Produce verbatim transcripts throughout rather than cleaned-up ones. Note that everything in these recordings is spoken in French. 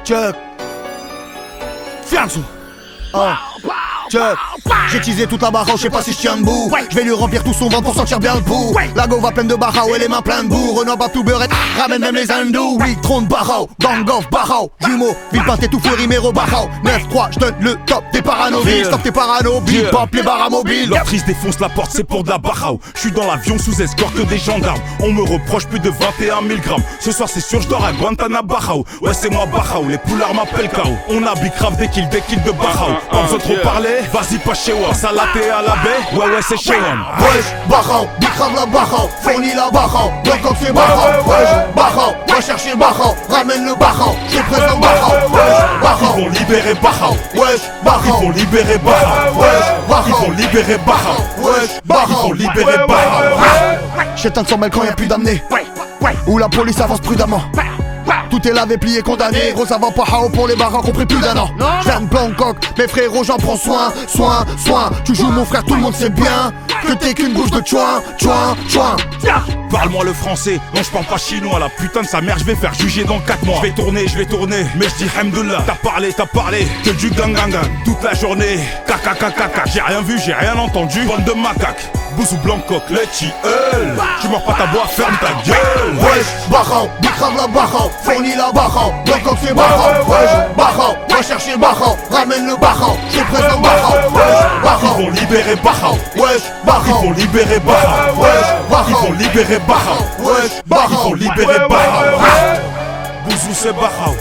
Chuck. Fianzo. Oh. Chuck. J'ai teasé toute la barre, je sais pas si je tiens debout. Je vais lui remplir tout son ventre pour sentir bien le pouls. La go va pleine de barrao et les mains pleines de boue. Renoir bat tout beurre, ramène même les hindous. Oui, trône barrao, gang of barrao. Jumeaux, ville peinté tout feu, rimero barrao. neuf trois, je donne le top des paranoïdes. Stop tes parano, big pop, les barres mobiles. L'autrice défonce la porte, c'est pour de la barrao. Je suis dans l'avion sous escorte des gendarmes. On me reproche plus de vingt et un mille grammes. Ce soir c'est sûr, je dors à Guantanamo barrao. Ouais c'est moi barrao, les poulards m'appellent K O. On a big grave des kills, des kills de barrao. Pas besoin de trop parler, vas-y pas chez moi. Salaté à la baie, ouais ouais c'est chez moi. Wesh, barrao, big grave la barrao. Fournis la barrao, donc quand c'est barrao. Wesh, barrao, va chercher barrao. Ramène le barrao, je présente barrao. Wesh, barrao. Ils vont libérer barrao. Wesh, Ils barrao. vont libérer barrao. Wesh, barrao. Ils vont libérer barrao. Wesh, Ils barrao. vont libérer barrao. J'éteins sans mêle quand y'a plus d'amener. Où la police avance prudemment. Tout est lavé, plié, condamné. Gros ça va pas hao pour les barres compris plus d'un an. J'viens de Bangkok, mes frérots j'en prends soin. Soin, soin, tu joues mon frère, tout le monde sait bien que t'es qu'une bouche de chouin, chouin, chouin. Parle-moi le français, non je parle pas chinois. La putain de sa mère je vais faire juger dans quatre mois. Je vais tourner, je vais tourner, mais je dis hamdoullah. T'as parlé, t'as parlé, que du gang gang gang. Toute la journée, caca caca caca. J'ai rien vu, j'ai rien entendu, bande de macaques. Bouzou Blancoc, Letchi, elle. Tu mords pas ta boîte, ferme ta gueule. Wesh, barrao, big grave la barrao. Fournis la barrao, Bangkok c'est barrao. Wesh, barrao, va chercher barrao. Ramène le barrao, je présente barrao. Wesh, barrao. Ils vont libérer barrao. Wesh, Ils barrao. vont libérer barrao. Wesh, barrao. Ils vont libérer barrao. Wesh, Ils barrao. vont libérer barrao. Bouzou c'est barrao.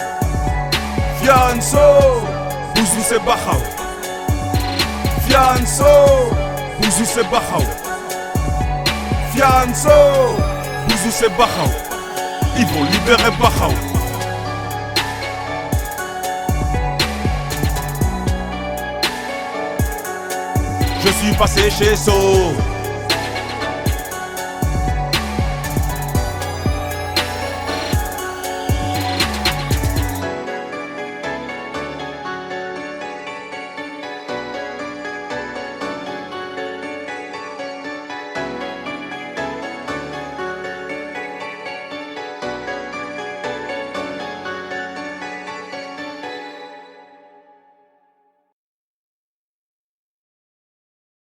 Fianzo. Bouzou c'est barrao. Fianzo. Bouzou c'est barrao. Fianzo. Bouzou c'est barrao. Ils vont libérer barrao. Je suis passé chez So.